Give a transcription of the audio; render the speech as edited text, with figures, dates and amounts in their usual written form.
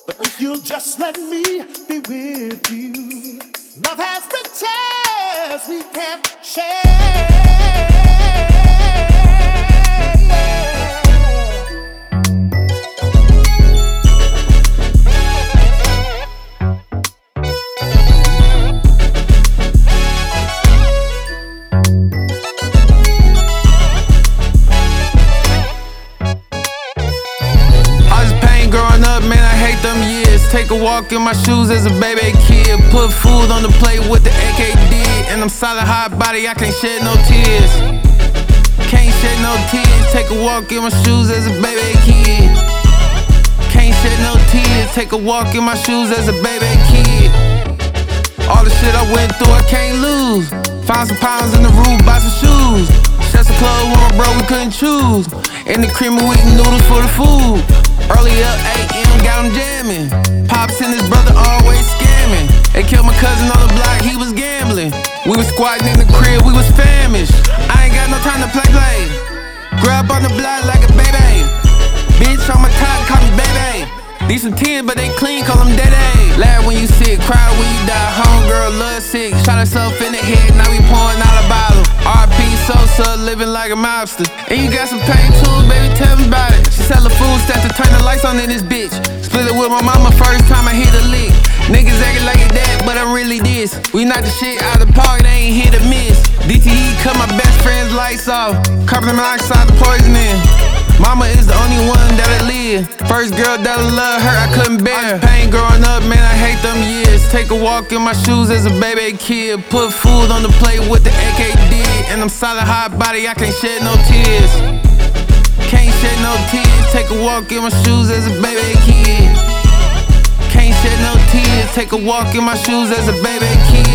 But if you'll just let me be with you, love has the chance we can't share. Take a walk in my shoes as a baby kid. Put food on the plate with the AKD. And I'm solid hot body, I can't shed no tears. Can't shed no tears. Take a walk in my shoes as a baby kid. Can't shed no tears. Take a walk in my shoes as a baby kid. All the shit I went through, I can't lose. Found some pounds in the roof, buy some shoes. Shut the club with my bro, we couldn't choose. In the cream of wheat noodles for the food. Early up 8 AM, got him jamming. Pops and his brother always scamming. They killed my cousin on the block, he was gambling. We was squatting in the crib, we was famished. I ain't got no time to play. Grew up on the block like a baby. Bitch on my top, call me baby. These some 10, but they clean, call them daddy. Laugh when you sick, cry when you die. Homegirl love sick, shot herself in the head, now we pouring out a bottle. RP Sosa, living like a mobster. And you got some pain too, baby, tell me about it. She sell the food stamps to turn the lights on in this bitch. Split it with my mama first time I hit a lick. Niggas acting like it that, but I'm really this. We knock the shit out of the park, they ain't hit or miss. DTE cut my best friend's lights off. Carbon monoxide, the poisoning. Mama is the only one that'll live. First girl that'll love her, I couldn't bear. Pain growing up, man, I hate them years. Take a walk in my shoes as a baby kid. Put food on the plate with the AKD. And I'm solid hot body, I can't shed no tears. Can't shed no tears. Take a walk in my shoes as a baby kid. Can't shed no tears. Take a walk in my shoes as a baby kid.